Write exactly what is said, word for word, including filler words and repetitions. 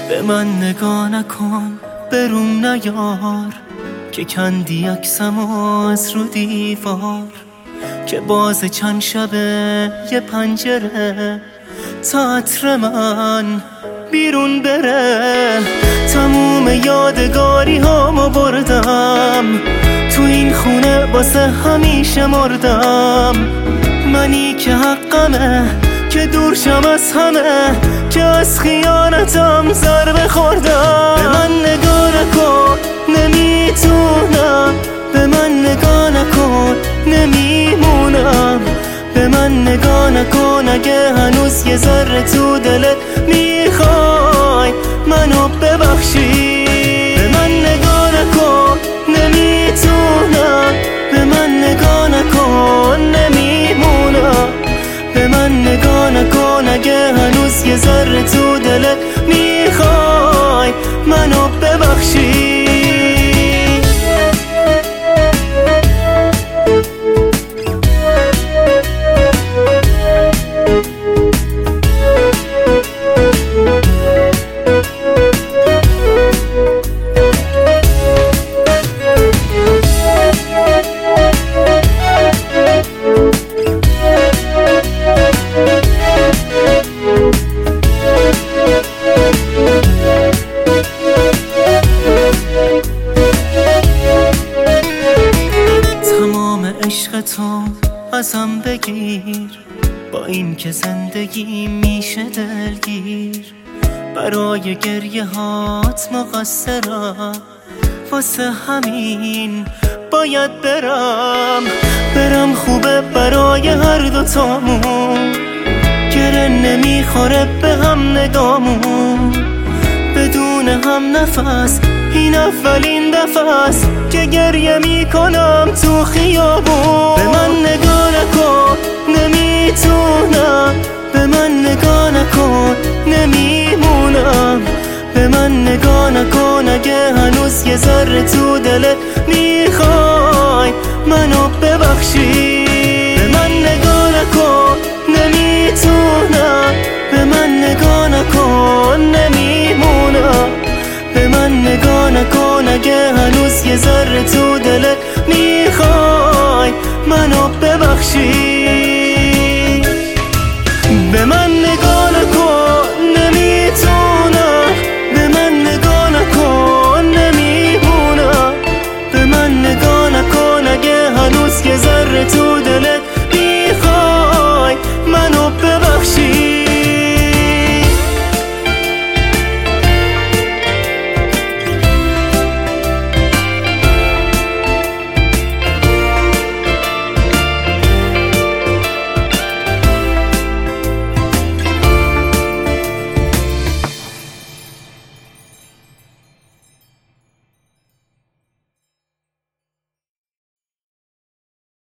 به من نگاه نکن، بروم نیار که کندی عکسمو از رو دیوار، که باز چند شبه یه پنجره تا عطر من بیرون بره. تموم یادگاری هامو بردم، تو این خونه واسه همیشه مردم. منی که حقمه که دور شم از همه، که از خیانتم ضربه خوردم. به من نگاه نکن نمیتونم، به من نگاه نکن نمیمونم. به من نگاه نکن اگه هنوز یه ذره تو دلت میخوای منو ببخشی. به من نگاه نکن نمیتونم، به من نگاه نکن نمیمونم. به من نگاه نکن اگه هنوز یه ذره تو دلت میخوای منو ببخشی. عشق تو ازم بگیر، با این که زندگی میشه دلگیر. برای گریه هات مقصرم، واسه همین باید برم. برم خوبه برای هر دوتامون، گره نمیخوره به هم نگامون. بدون هم نفس این اولین دفعه است که گریه میکنم تو خیابون. به من نگاه نکن نمیتونم، به من نگاه نکن نمیمونم. به من نگاه نکن اگه هنوز یه ذره تو دلت میخوای منو ببخشی. به من نگاه نکن نمیتونم، به من نگاه نکن نمیمونم. به من نگاه نکن اگه هنوز یه ذره تو دلت میخوای منو ببخشی.